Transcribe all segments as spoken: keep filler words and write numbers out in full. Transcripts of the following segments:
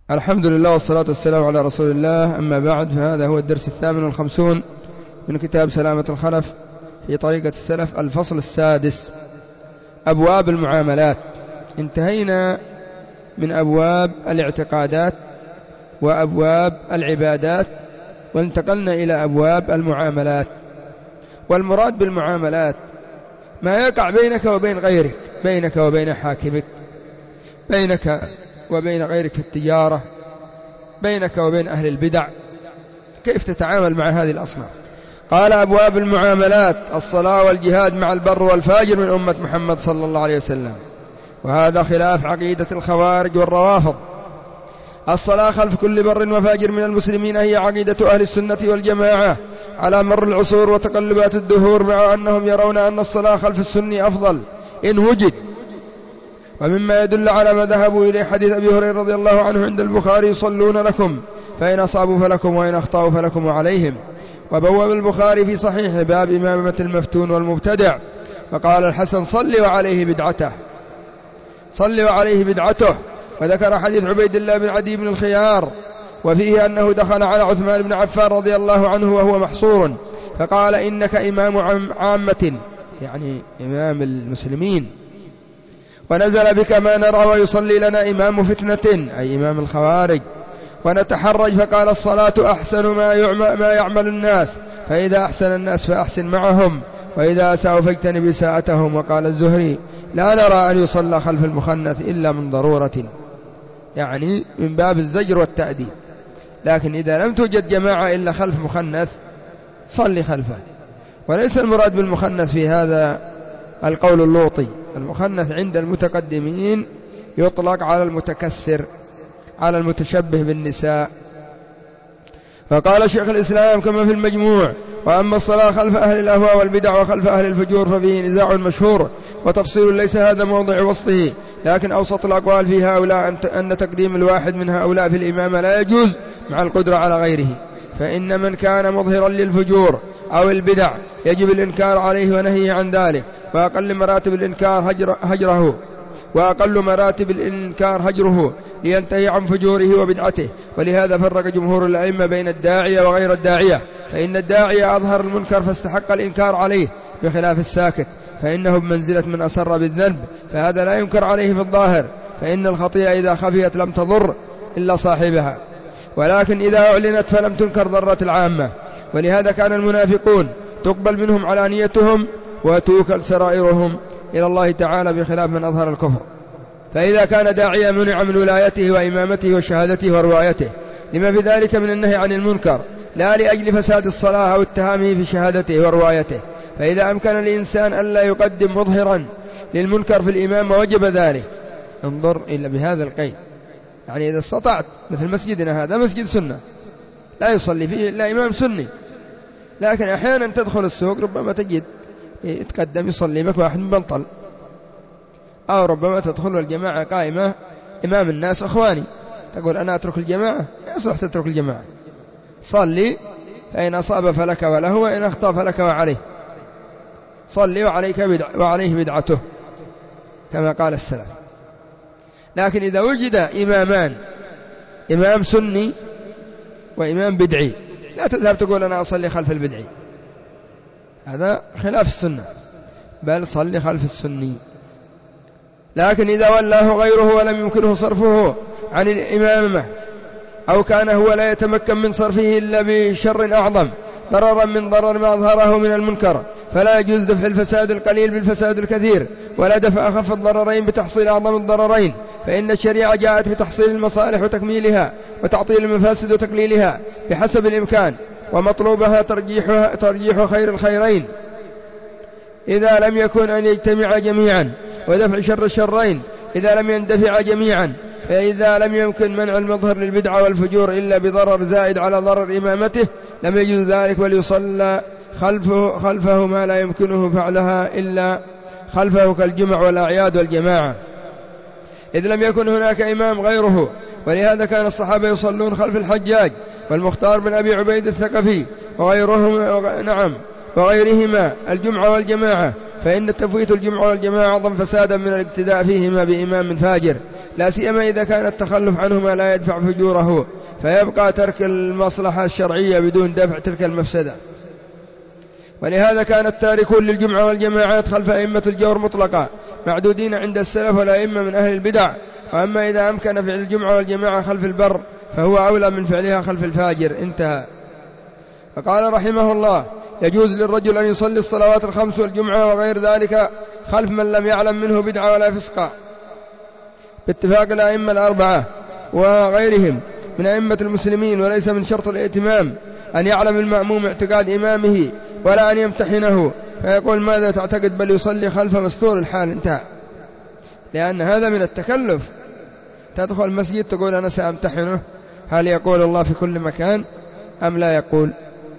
الحمد لله والصلاة والسلام على رسول الله. أما بعد، فهذا هو الدرس الثامن والخمسون من كتاب سلامة الخلف في طريقة السلف، الفصل السادس، أبواب المعاملات. انتهينا من أبواب الاعتقادات وأبواب العبادات، وانتقلنا إلى أبواب المعاملات. والمراد بالمعاملات ما يقع بينك وبين غيرك، بينك وبين حاكمك، بينك وبين غيرك في التجارة، بينك وبين أهل البدع، كيف تتعامل مع هذه الأصناف. قال: أبواب المعاملات: الصلاة والجهاد مع البر والفاجر من أمة محمد صلى الله عليه وسلم، وهذا خلاف عقيدة الخوارج والروافض. الصلاة خلف كل بر وفاجر من المسلمين هي عقيدة أهل السنة والجماعة على مر العصور وتقلبات الدهور، مع أنهم يرون أن الصلاة خلف السني أفضل إن وجد. ومما يدل على ما ذهبوا إليه حديث أبي هريرة رضي الله عنه عند البخاري: يصلون لكم فإن أصابوا فلكم وإن أخطأوا فلكم وعليهم. وبواب البخاري في صحيح باب إمامة المفتون والمبتدع، فقال الحسن: صل وعليه بدعته، صل وعليه بدعته. وذكر حديث عبيد الله بن عدي بن الخيار، وفيه أنه دخل على عثمان بن عفان رضي الله عنه وهو محصور، فقال: إنك إمام عامة، يعني إمام المسلمين، ونزل بك ما نرى، ويصلي لنا إمام فتنة، أي إمام الخوارج، ونتحرج. فقال: الصلاة أحسن ما يعمل, ما يعمل الناس، فإذا أحسن الناس فأحسن معهم، وإذا أساءوا فاجتنب إساءتهم. وقال الزهري: لا نرى أن يصلى خلف المخنث إلا من ضرورة، يعني من باب الزجر والتأديب، لكن إذا لم توجد جماعة إلا خلف مخنث صلي خلفه. وليس المراد بالمخنث في هذا القول اللوطي. المخنث عند المتقدمين يطلق على المتكسر، على المتشبه بالنساء. فقال شيخ الإسلام كما في المجموع: وأما الصلاة خلف أهل الأهواء والبدع وخلف أهل الفجور ففيه نزاع مشهور وتفصيل ليس هذا موضع وسطه، لكن أوسط الأقوال في هؤلاء أن تقديم الواحد من هؤلاء في الإمامة لا يجوز مع القدرة على غيره، فإن من كان مظهرا للفجور أو البدع يجب الإنكار عليه ونهي عن ذلك، وأقل مراتب الإنكار هجر هجره وأقل مراتب الإنكار هجره لينتهي عن فجوره وبدعته. ولهذا فرق جمهور الأئمة بين الداعية وغير الداعية، فإن الداعية أظهر المنكر فاستحق الإنكار عليه، بخلاف الساكت فإنه بمنزلة من أسر بالذنب، فهذا لا ينكر عليه في الظاهر، فإن الخطيئة إذا خفيت لم تضر إلا صاحبها، ولكن إذا أعلنت فلم تنكر ضرة العامة. ولهذا كان المنافقون تقبل منهم علانيتهم وتوكل سرائرهم إلى الله تعالى، بخلاف من أظهر الكفر. فإذا كان داعيا منع من ولايته وإمامته وشهادته وروايته لما في ذلك من النهي عن المنكر، لا لأجل فساد الصلاة أو اتهامه في شهادته وروايته. فإذا أمكن الإنسان ألا يقدم مظهرا للمنكر في الإمام وجب ذلك. انظر إلا بهذا القيد، يعني إذا استطعت، مثل مسجدنا هذا مسجد سنة لا يصلي فيه إلا إمام سني، لكن أحيانا تدخل السوق ربما تجد يتقدم يصلي بك واحد من بنطل، أو ربما تدخل الجماعة قائمة إمام الناس أخواني، تقول أنا أترك الجماعة، يصلح تترك الجماعة، صلي فإن أصاب فلك وله، وإن أخطأ فلك وعليه، صلي وعليك بدع وعليه بدعته كما قال السلف. لكن إذا وجد إمامان، إمام سني وإمام بدعي، لا تذهب تقول أنا أصلي خلف البدعي، هذا خلاف السنة، بل صلي خلف السني. لكن إذا ولاه غيره ولم يمكنه صرفه عن الإمامة، أو كان هو لا يتمكن من صرفه إلا بشر أعظم ضررا من ضرر ما أظهره من المنكر، فلا يجوز دفع الفساد القليل بالفساد الكثير، ولا دفع أخف الضررين بتحصيل أعظم الضررين، فإن الشريعة جاءت بتحصيل المصالح وتكميلها، وتعطيل المفاسد وتقليلها بحسب الإمكان، ومطلوبها ترجيح, ترجيح خير الخيرين إذا لم يكن أن يجتمع جميعا، ودفع شر الشرين إذا لم يندفع جميعا. فإذا لم يمكن منع المظهر للبدعة والفجور إلا بضرر زائد على ضرر إمامته لم يجوز ذلك، وليصلى خلفه, خلفه ما لا يمكنه فعلها إلا خلفه كالجمع والأعياد والجماعة، إذ لم يكن هناك إمام غيره. ولهذا كان الصحابة يصلون خلف الحجاج والمختار بن أبي عبيد الثقفي وغيرهم نعم وغيرهما الجمعة والجماعة، فإن تفويت الجمعة والجماعة أعظم فسادا من الاقتداء فيهما بإمام فاجر، لا سيما إذا كان التخلف عنهما لا يدفع فجوره، فيبقى ترك المصلحة الشرعية بدون دفع تلك المفسدة. ولهذا كان التاركون للجمعة والجماعات خلف أئمة الجور مطلقا معدودين عند السلف والأئمة من أهل البدع. وأما إذا أمكن فعل الجمعة والجماعة خلف البر فهو أولى من فعلها خلف الفاجر. انتهى. فقال رحمه الله: يجوز للرجل أن يصلي الصلوات الخمس والجمعة وغير ذلك خلف من لم يعلم منه بدعة ولا فسقا باتفاق الأئمة الأربعة وغيرهم من أئمة المسلمين. وليس من شرط الائتمام أن يعلم المأموم اعتقاد إمامه ولا أن يمتحنه فيقول ماذا تعتقد، بل يصلي خلف مستور الحال. انتهى. لأن هذا من التكلف. تدخل المسجد تقول أنا سأمتحنه، هل يقول الله في كل مكان أم لا يقول؟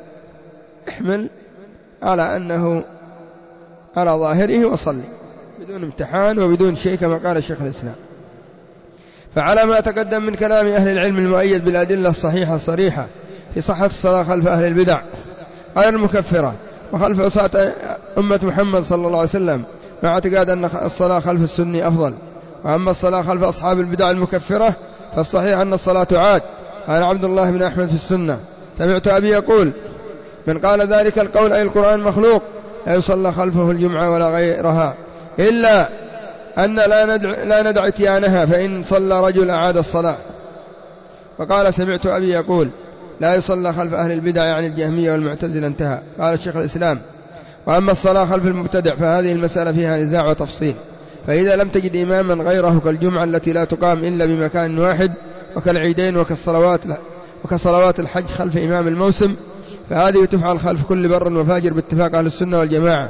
احمل على أنه على ظاهره وصلي بدون امتحان وبدون شيء كما قال الشيخ الإسلام. فعلى ما تقدم من كلام أهل العلم المؤيد بالأدلة الصحيحة الصريحة في صحة الصلاة خلف أهل البدع غير المكفرة وخلف عصاة أمة محمد صلى الله عليه وسلم، مع اعتقاد أن الصلاة خلف السني أفضل. وأما الصلاة خلف أصحاب البدع المكفرة فالصحيح أن الصلاة تعاد. قال عبد الله بن أحمد في السنة: سمعت أبي يقول: من قال ذلك القول أي القرآن مخلوق لا يصلى خلفه الجمعة ولا غيرها، إلا أن لا ندع, لا ندع اتيانها، فإن صلى رجل أعاد الصلاة. وقال: سمعت أبي يقول: لا يصلى خلف أهل البدع يعني الجهمية والمعتزلة. انتهى. قال الشيخ الإسلام: وأما الصلاة خلف المبتدع فهذه المسألة فيها نزاع وتفصيل. فإذا لم تجد إماما غيره كالجمعة التي لا تقام إلا بمكان واحد وكالعيدين وكالصلوات وكصلوات الحج خلف إمام الموسم، فهذه تفعل خلف كل بر وفاجر باتفاق أهل السنة والجماعة.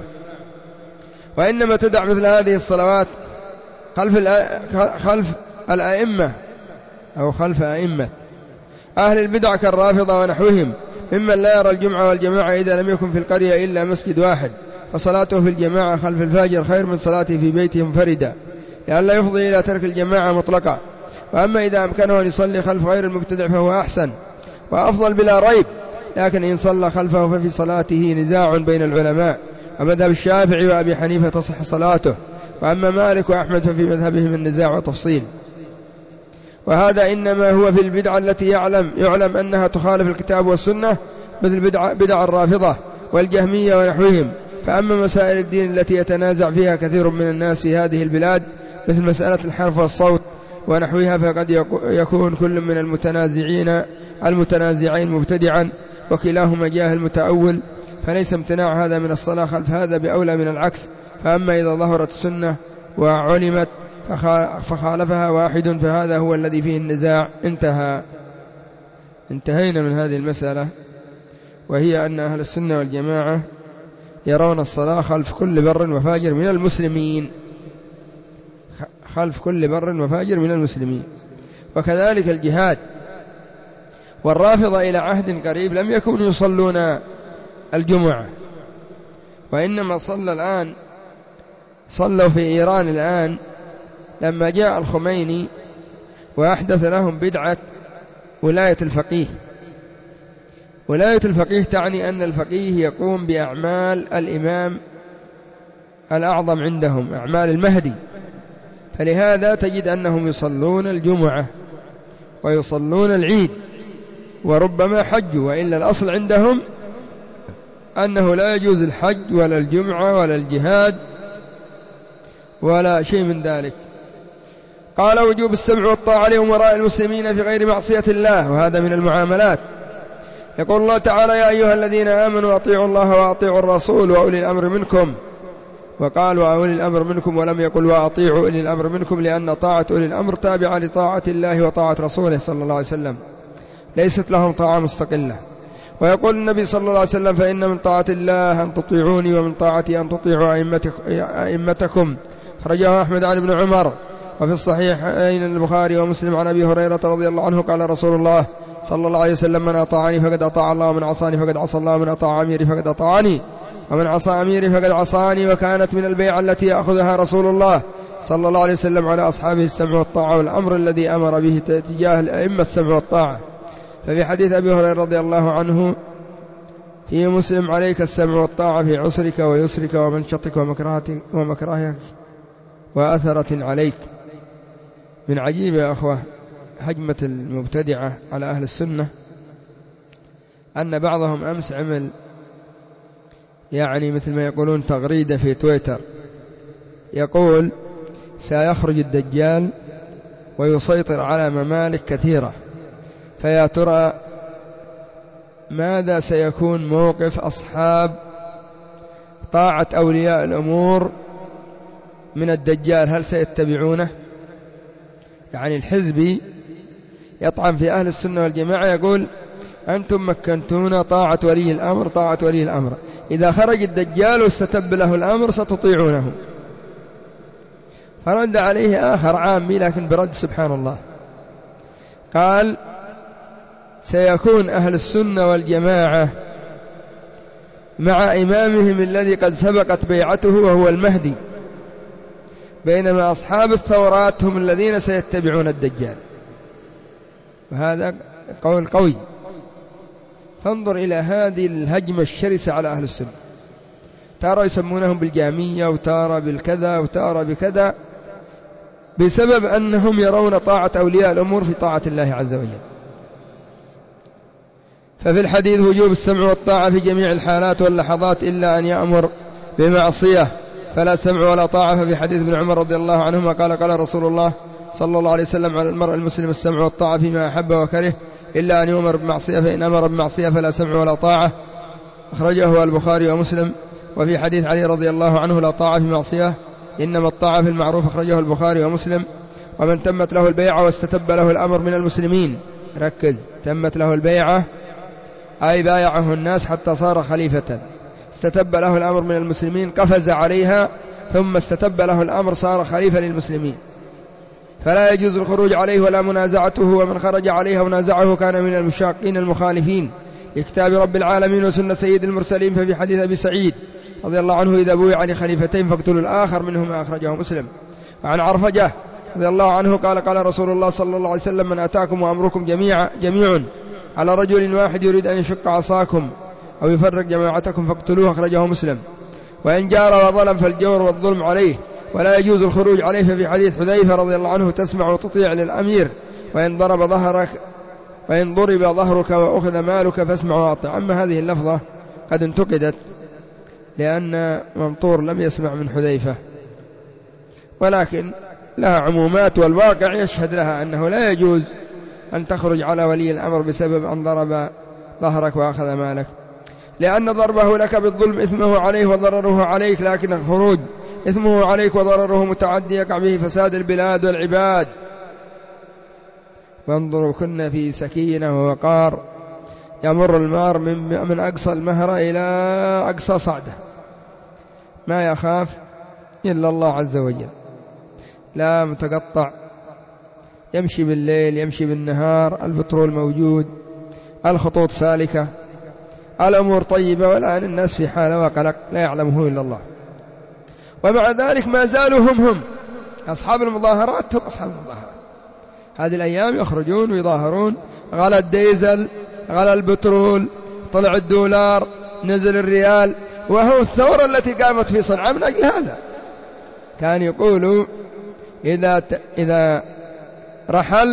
وإنما تدع مثل هذه الصلوات خلف خلف الأئمة أو خلف أئمة أهل البدع كالرافضة ونحوهم ممن لا يرى الجمعة والجماعة إذا لم يكن في القرية إلا مسجد واحد، فصلاته في الجماعة خلف الفاجر خير من صلاته في بيته منفردا، لئلا يفضي إلى ترك الجماعة مطلقا. وأما إذا أمكنه أن يصلي خلف غير المبتدع فهو أحسن وأفضل بلا ريب، لكن إن صلى خلفه ففي صلاته نزاع بين العلماء، ومذهب الشافعي وأبي حنيفة تصح صلاته، وأما مالك وأحمد ففي مذهبهم النزاع وتفصيل. وهذا إنما هو في البدعة التي يعلم, يعلم أنها تخالف الكتاب والسنة، مثل بدع, بدع الرافضة والجهمية ونحوهم. فأما مسائل الدين التي يتنازع فيها كثير من الناس في هذه البلاد مثل مسألة الحرف والصوت ونحوها، فقد يكون كل من المتنازعين المتنازعين مبتدعا وكلاهما جاهل متأول، فليس امتناع هذا من الصلاة خلف هذا بأولى من العكس. فأما إذا ظهرت السنة وعلمت فخالفها واحد فهذا هو الذي فيه النزاع. انتهى. انتهينا من هذه المسألة، وهي أن أهل السنة والجماعة يرون الصلاة خلف كل بر وفاجر من المسلمين، خلف كل بر وفاجر من المسلمين. وكذلك الجهاد. والرافضة إلى عهد قريب لم يكونوا يصلون الجمعة، وإنما صلى الآن صلوا في إيران الآن لما جاء الخميني وأحدث لهم بدعة ولاية الفقيه. ولاية الفقيه تعني أن الفقيه يقوم بأعمال الإمام الأعظم عندهم، أعمال المهدي، فلهذا تجد أنهم يصلون الجمعة ويصلون العيد وربما حجوا، وإلا الأصل عندهم أنه لا يجوز الحج ولا الجمعة ولا الجهاد ولا شيء من ذلك. قال: وجوب السمع والطاعة لأمراء المسلمين في غير معصية الله، وهذا من المعاملات. يقول الله تعالى: يا أيها الذين آمنوا أطيعوا الله وأطيعوا الرسول وأولي الأمر منكم. وقال: وأولي الأمر منكم، ولم يقل وأطيعوا أولي الأمر منكم، لأن طاعة أولي الأمر تابعة لطاعة الله وطاعة رسوله صلى الله عليه وسلم، ليست لهم طاعة مستقلة. ويقول النبي صلى الله عليه وسلم: فإن من طاعة الله أن تطيعوني، ومن طاعتي أن تطيعوا أئمتكم. خرجه أحمد عن ابن عمر. وفي الصحيحين البخاري ومسلم عن أبي هريرة رضي الله عنه قال رسول الله صلى الله عليه وسلم: من أطاعني فقد أطاع الله، ومن عصاني فقد عصى الله، ومن أطاع أميري فقد أطاعني، ومن عصى أميري فقد عصاني. وكانت من البيعة التي يأخذها رسول الله صلى الله عليه وسلم على أصحابه السمع والطاعة، والأمر الذي أمر به تجاه الأئمة السمع والطاعة. ففي حديث أبي هريرة رضي الله عنه في مسلم: عليك السمع والطاعة في عسرك ويسرك ومنشطك ومكرهتك ومكرهك وأثرة عليك. من عجيب يا أخوة هجمة المبتدعة على أهل السنة أن بعضهم أمس عمل يعني مثل ما يقولون تغريدة في تويتر يقول سيخرج الدجال ويسيطر على ممالك كثيرة، فيا ترى ماذا سيكون موقف أصحاب طاعة أولياء الأمور من الدجال؟ هل سيتبعونه؟ يعني الحزبي يطعن في أهل السنة والجماعة يقول أنتم مكنتونا طاعة ولي الأمر طاعة ولي الأمر، إذا خرج الدجال واستتب له الأمر ستطيعونه. فرد عليه آخر عامي لكن برد سبحان الله، قال سيكون أهل السنة والجماعة مع إمامهم الذي قد سبقت بيعته وهو المهدي، بينما أصحاب الثورات هم الذين سيتبعون الدجال. وهذا قول قوي. فانظر إلى هذه الهجمة الشرسة على أهل السنة، ترى يسمونهم بالجامية وترى بالكذا وترى بكذا، بسبب أنهم يرون طاعة أولياء الأمور في طاعة الله عز وجل. ففي الحديث وجوب السمع والطاعة في جميع الحالات واللحظات إلا أن يأمر بمعصية فلا سمع ولا طاعة. ففي حديث ابن عمر رضي الله عنهما قال قال رسول الله صلى الله عليه وسلم على المرء المسلم السمع والطاعة فيما أحب وكره إلا أن يؤمر بمعصية، فإن أمر بمعصية فلا سمع ولا طاعة. أخرجه البخاري ومسلم. وفي حديث علي رضي الله عنه لا طاعة في معصية إنما الطاعة في المعروف، أخرجه البخاري ومسلم. ومن تمت له البيعة واستتب له الأمر من المسلمين، ركز، تمت له البيعة أي بايعه الناس حتى صار خليفة، استتب له الأمر من المسلمين قفز عليها ثم استتب له الأمر صار خليفة للمسلمين، فلا يجوز الخروج عليه ولا منازعته، ومن خرج عليها ونازعه كان من المشاقين المخالفين لكتاب رب العالمين وسنة سيد المرسلين. ففي حديث أبي سعيد رضي الله عنه إذا بويع لخليفتين فاقتلوا الآخر منهما، أخرجه مسلم. وعن عرفجة رضي الله عنه قال قال رسول الله صلى الله عليه وسلم من أتاكم وأمركم جميع جميع على رجل واحد يريد أن يشق عصاكم أو يفرق جماعتكم فاقتلوه، أخرجه مسلم. وإن جار وظلم فالجور والظلم عليه ولا يجوز الخروج عليه. ففي حديث حذيفة رضي الله عنه تسمع وتطيع للأمير وإن ضرب ظهرك وإن ضرب ظهرك وأخذ مالك فاسمع وأطع. أما هذه اللفظة قد انتقدت لأن ممطور لم يسمع من حذيفة، ولكن لها عمومات والواقع يشهد لها أنه لا يجوز أن تخرج على ولي الأمر بسبب أن ضرب ظهرك وأخذ مالك، لأن ضربه لك بالظلم إثمه عليه وضرره عليك، لكن الخروج إثمه عليك وضرره متعدي يقع به فساد البلاد والعباد. وانظروا كنا في سكينة ووقار يمر المار من, من أقصى المهرة إلى أقصى صعدة، ما يخاف إلا الله عز وجل، لا متقطع، يمشي بالليل يمشي بالنهار، البترول موجود، الخطوط سالكة، الأمور طيبة، والآن الناس في حالة وقلق لا يعلمه إلا الله. ومع ذلك ما زالوا هم هم أصحاب المظاهرات، هم أصحاب المظاهرات هذه الأيام يخرجون ويظاهرون، غلى الديزل، غلى البترول، طلع الدولار، نزل الريال، وهو الثورة التي قامت في صنعاء من أجل هذا. كان يقولوا إذا إذا رحل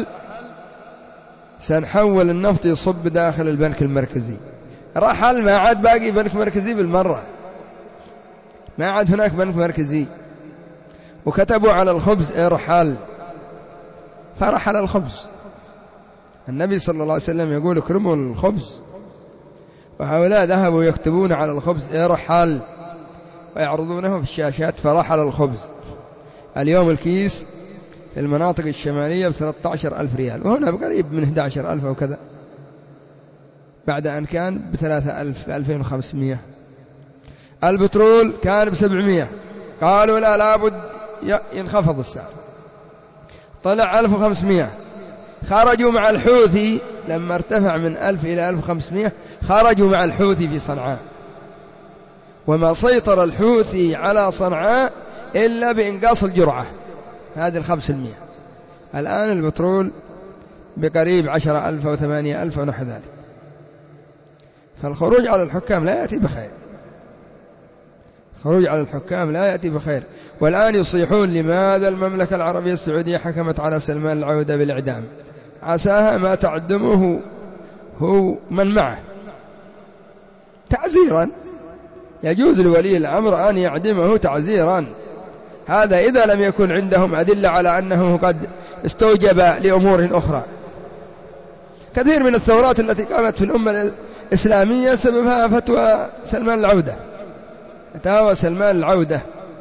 سنحول النفط يصب داخل البنك المركزي، رحل ما عاد باقي بنك مركزي بالمرة، ما عاد هناك بنك مركزي، وكتبوا على الخبز ارحل، فرحل الخبز. النبي صلى الله عليه وسلم يقول اكرموا الخبز، وهؤلاء ذهبوا يكتبون على الخبز ارحل ويعرضونه في الشاشات، فرحل الخبز. اليوم الكيس في المناطق الشمالية بثلاثة عشر ألف ريال، وهنا بقريب من أحد عشر ألف أو كذا، بعد أن كان بثلاثة ألف بألفين وخمسمائة. البترول كان بسبعمائة، قالوا لا لابد ينخفض السعر، طلع ألف وخمسمائة. خرجوا مع الحوثي لما ارتفع من ألف إلى ألف وخمسمائة، خرجوا مع الحوثي في صنعاء، وما سيطر الحوثي على صنعاء إلا بإنقاص الجرعة هذه الخمس المئة. الآن البترول بقريب عشرة ألف أو ثمانية ألف ونحو ذلك. فالخروج على الحكام لا يأتي بخير، الخروج على الحكام لا يأتي بخير. والآن يصيحون لماذا المملكة العربية السعودية حكمت على سلمان العودة بالإعدام، عساها ما تعدمه هو من معه تعزيرا، يجوز لولي الأمر أن يعدمه تعزيرا، هذا إذا لم يكن عندهم أدلة على أنه قد استوجب لأمور أخرى. كثير من الثورات التي قامت في الأمة الإسلامية سببها فتوى سلمان العودة، فتاوى سلمان العودة،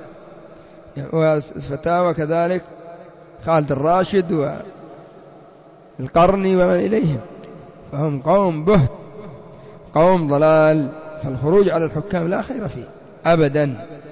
وفتاوى كذلك خالد الراشد والقرني ومن إليهم، فهم قوم بهت، قوم ضلال. فالخروج على الحكام لا خير فيه أبدا.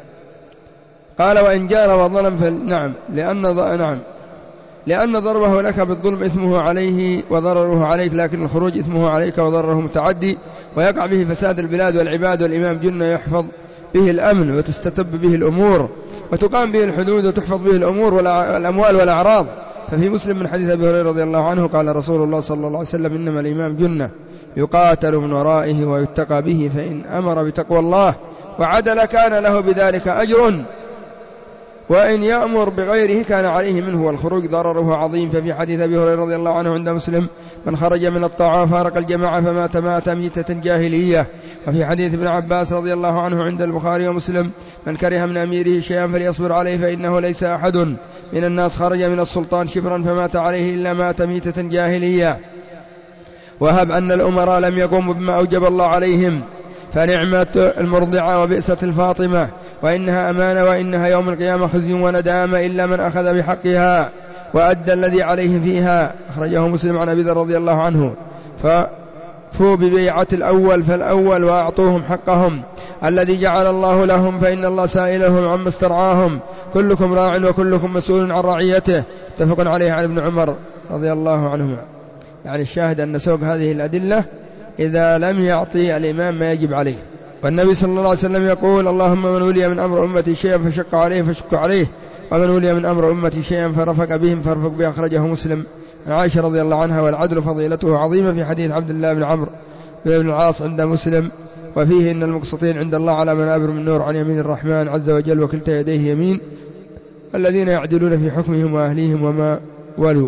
قال وإن جار وظلم فنعم لأن نعم لأن ضربه لك بالظلم إثمه عليه وضرره عليك، لكن الخروج إثمه عليك وضرره متعدي، ويقع به فساد البلاد والعباد، والإمام جنة يحفظ به الأمن وتستتب به الأمور وتقام به الحدود وتحفظ به الأمور والأموال والأعراض. ففي مسلم من حديث أبي هريرة رضي الله عنه قال رسول الله صلى الله عليه وسلم إنما الإمام جنة يقاتل من ورائه ويتقى به، فإن أمر بتقوى الله وعدل كان له بذلك أجر، وإن يأمر بغيره كان عليه منه، والخروج ضرره عظيم. ففي حديث أبي هريرة رضي الله عنه عند مسلم من خرج من الطاعة فارق الجماعة فمات مات ميتة جاهلية. وفي حديث ابن عباس رضي الله عنه عند البخاري ومسلم من كره من أميره شيئا فليصبر عليه، فإنه ليس أحد من الناس خرج من السلطان شبرا فمات عليه إلا مات ميتة جاهلية. وهب أن الأمراء لم يقوموا بما أوجب الله عليهم فنعمة المرضعة وبئسة الفاطمة، وإنها أمانة، وإنها يوم القيامة خزي وندامة إلا من أخذ بحقها وأدى الذي عليه فيها. أخرجه مسلم عن أبي ذر رضي الله عنه. ففوا ببيعة الأول فالأول وأعطوهم حقهم الذي جعل الله لهم، فإن الله سائلهم عما استرعاهم، كلكم راع وكلكم مسؤول عن رعيته. اتفق عليه عن ابن عمر رضي الله عنهما. يعني الشاهد أن سوق هذه الأدلة إذا لم يعطي الإمام ما يجب عليه. والنبي صلى الله عليه وسلم يقول اللهم من ولي من أمر أمتي شيئا فشق عليه فشق عليه، ومن ولي من أمر أمتي شيئا فرفق بهم فارفق به. أخرجه مسلم عن عائشة رضي الله عنها. والعدل فضيلته عظيمة في حديث عبد الله بن عمرو بن العاص عند مسلم، وفيه إن المقسطين عند الله على منابر من نور عن يمين الرحمن عز وجل وكلتا يديه يمين، الذين يعدلون في حكمهم وأهليهم وما ولوا.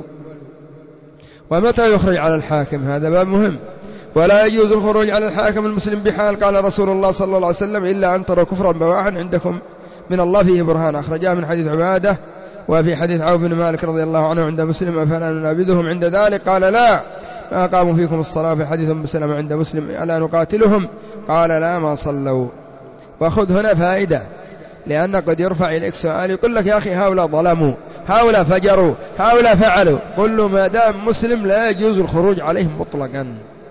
ومتى يخرج على الحاكم؟ هذا باب مهم. ولا يجوز الخروج على الحاكم المسلم بحال، قال رسول الله صلى الله عليه وسلم إلا أن تروا كفرا بواحا عندكم من الله فيه برهان. أخرجاه من حديث عبادة. وفي حديث عوف بن مالك رضي الله عنه عند مسلم أفلا ننابذهم عند ذلك؟ قال لا، ما قاموا فيكم الصلاة. في حديث أم سلمة عند مسلم ألا نقاتلهم؟ قال لا ما صلوا. وخذ هنا فائدة، لأن قد يرفع إليك سؤال يقول لك يا أخي هؤلاء ظلموا، هؤلاء فجروا، هؤلاء فعلوا. قل له ما دام مسلم لا يجوز الخروج عليهم مطلقا،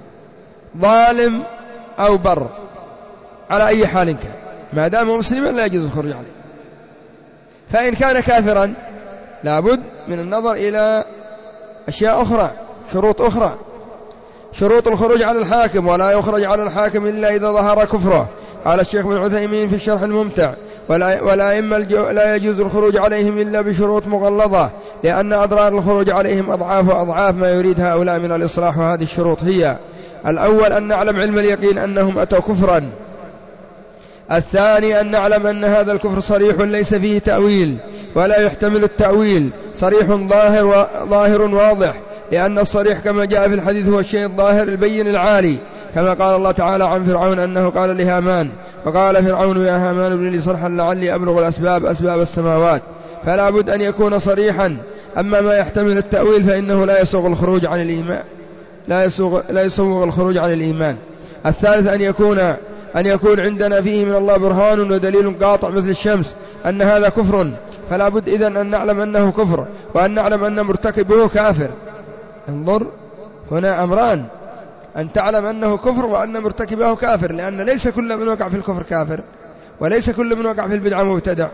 ظالم أو بر على أي حال كان، ما دام مسلما لا يجوز الخروج عليه. فإن كان كافرا لابد من النظر إلى أشياء أخرى، شروط أخرى، شروط الخروج على الحاكم. ولا يخرج على الحاكم إلا إذا ظهر كفره. قال الشيخ ابن عثيمين في الشرح الممتع والأئمة لا يجوز الخروج عليهم إلا بشروط مغلظة، لأن أضرار الخروج عليهم أضعاف وأضعاف ما يريد هؤلاء من الإصلاح. وهذه الشروط هي: الأول أن نعلم علم اليقين أنهم أتوا كفرا. الثاني أن نعلم أن هذا الكفر صريح ليس فيه تأويل ولا يحتمل التأويل، صريح ظاهر ظاهر واضح، لأن الصريح كما جاء في الحديث هو الشيء الظاهر البين العالي، كما قال الله تعالى عن فرعون أنه قال لهامان وقال فرعون يا هامان ابن لي صرحا لعلي أبلغ الأسباب أسباب السماوات. فلا بد أن يكون صريحا. أما ما يحتمل التأويل فإنه لا يسوغ الخروج عن الإيمان، لا يسوغ, لا يسوغ الخروج عن الإيمان. الثالث أن يكون أن يكون عندنا فيه من الله برهان ودليل قاطع مثل الشمس أن هذا كفر، فلا بد إذن أن نعلم أنه كفر، وأن نعلم أن مرتكبه كافر. انظر هنا أمران: أن تعلم أنه كفر وأن مرتكبه كافر، لأن ليس كل من وقع في الكفر كافر، وليس كل من وقع في البدعة مبتدع.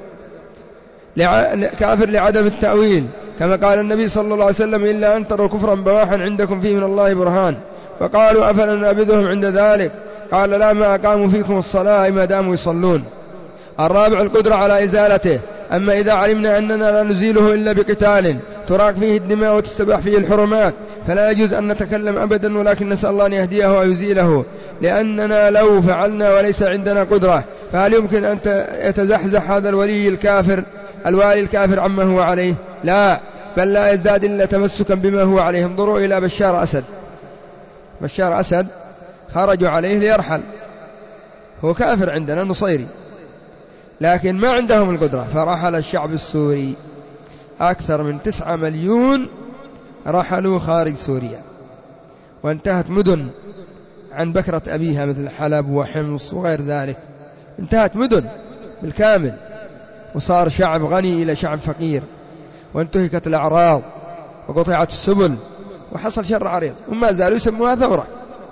كافر لعدم التأويل، كما قال النبي صلى الله عليه وسلم إلا أن تروا كفرا بواحا عندكم فيه من الله برهان. فقالوا أفلا نعبدهم عند ذلك؟ قال لا، ما أقاموا فيكم الصلاة ما داموا يصلون. الرابع القدرة على إزالته. أما إذا علمنا أننا لا نزيله إلا بقتال تراق فيه الدماء وتستباح فيه الحرمات فلا يجوز أن نتكلم أبدا، ولكن نسأل الله أن يهديه ويزيله، لأننا لو فعلنا وليس عندنا قدرة فهل يمكن أن يتزحزح هذا الولي الكافر الوالي الكافر عما هو عليه؟ لا، بل لا يزداد إلا تمسكا بما هو عليه. انظروا إلى بشار أسد. بشار أسد خرجوا عليه ليرحل، هو كافر عندنا نصيري، لكن ما عندهم القدرة، فرحل الشعب السوري. أكثر من تسعة مليون رحلوا خارج سوريا، وانتهت مدن عن بكرة أبيها مثل حلب وحمص وغير ذلك، انتهت مدن بالكامل، وصار شعب غني إلى شعب فقير، وانتهكت الأعراض وقطعت السبل، وحصل شر عريض، وما زالوا يسموها ثورة.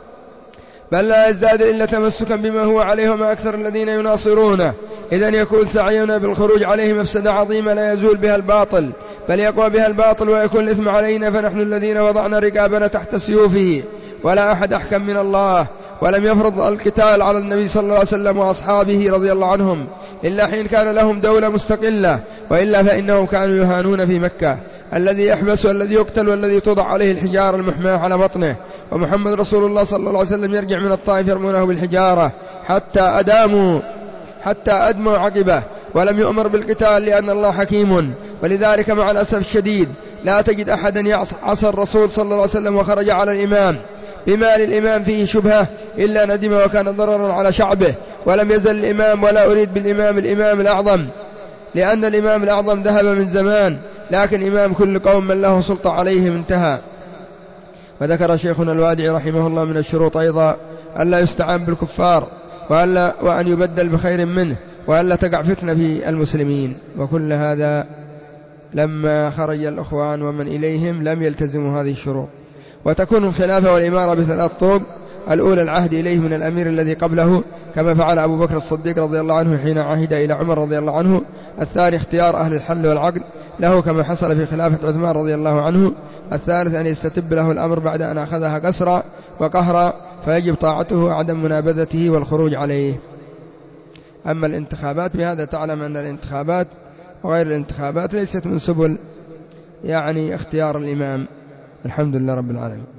بل لا يزداد إلا تمسكا بما هو عليه وما أكثر الذين يناصرونه. إذن يكون سعينا بالخروج عليه مفسدة عظيمة لا يزول بها الباطل، بل يقوى بها الباطل ويكون الإثم علينا، فنحن الذين وضعنا رقابنا تحت سيوفه، ولا أحد أحكم من الله. ولم يفرض القتال على النبي صلى الله عليه وسلم وأصحابه رضي الله عنهم إلا حين كان لهم دولة مستقلة، وإلا فإنهم كانوا يهانون في مكة. الذي يحبس والذي يقتل والذي توضع عليه الحجارة المحماة على بطنه. ومحمد رسول الله صلى الله عليه وسلم يرجع من الطائف يرمونه بالحجارة حتى أداموا حتى أدموا عقبه، ولم يؤمر بالقتال لأن الله حكيم. ولذلك مع الأسف الشديد لا تجد أحدا يعصى الرسول صلى الله عليه وسلم وخرج على الإمام بما للإمام فيه شبهة إلا ندم وكان ضررا على شعبه. ولم يزل الإمام، ولا أريد بالإمام الإمام الأعظم، لأن الإمام الأعظم ذهب من زمان، لكن إمام كل قوم من له سلطة عليهم انتهى. وذكر شيخنا الوادعي رحمه الله من الشروط أيضا ألا يستعان بالكفار، وألا وأن يبدل بخير منه، وألا تقع فتنة في المسلمين. وكل هذا لما خرج الأخوان ومن إليهم لم يلتزموا هذه الشروط. وتكون الخلافة والإمارة بثلاث طرق: الأولى العهد إليه من الأمير الذي قبله كما فعل أبو بكر الصديق رضي الله عنه حين عهد إلى عمر رضي الله عنه. الثاني اختيار أهل الحل والعقد له كما حصل في خلافة عثمان رضي الله عنه. الثالث أن يستتب له الأمر بعد أن أخذها قسرا وقهرا، فيجب طاعته وعدم منابذته والخروج عليه. أما الانتخابات بهذا تعلم أن الانتخابات وغير الانتخابات ليست من سبل يعني اختيار الإمام. الحمد لله رب العالمين.